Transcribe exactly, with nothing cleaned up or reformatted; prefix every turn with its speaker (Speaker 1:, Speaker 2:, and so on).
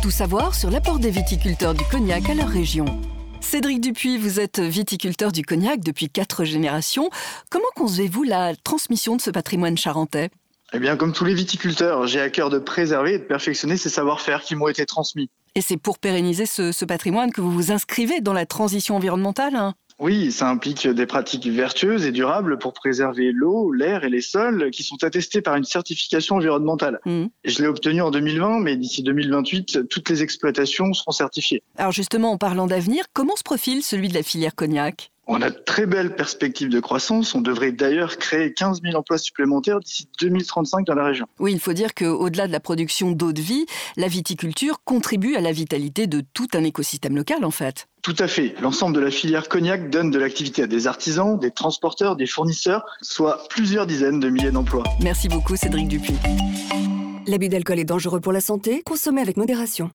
Speaker 1: Tout savoir sur l'apport des viticulteurs du Cognac à leur région. Cédric Dupuis, vous êtes viticulteur du Cognac depuis quatre générations. Comment concevez-vous la transmission de ce patrimoine charentais ?
Speaker 2: Eh bien, comme tous les viticulteurs, j'ai à cœur de préserver et de perfectionner ces savoir-faire qui m'ont été transmis.
Speaker 1: Et c'est pour pérenniser ce, ce patrimoine que vous vous inscrivez dans la transition environnementale, hein ?
Speaker 2: Oui, ça implique des pratiques vertueuses et durables pour préserver l'eau, l'air et les sols qui sont attestés par une certification environnementale. Mmh. Je l'ai obtenu en deux mille vingt, mais d'ici deux mille vingt-huit, toutes les exploitations seront certifiées.
Speaker 1: Alors justement, en parlant d'avenir, comment se profile celui de la filière Cognac ?
Speaker 2: On a de très belles perspectives de croissance. On devrait d'ailleurs créer quinze mille emplois supplémentaires d'ici deux mille trente-cinq dans la région.
Speaker 1: Oui, il faut dire qu'au-delà de la production d'eau de vie, la viticulture contribue à la vitalité de tout un écosystème local, en fait.
Speaker 2: Tout à fait. L'ensemble de la filière Cognac donne de l'activité à des artisans, des transporteurs, des fournisseurs, soit plusieurs dizaines de milliers d'emplois.
Speaker 1: Merci beaucoup, Cédric Dupuis.
Speaker 3: L'abus d'alcool est dangereux pour la santé. Consommez avec modération.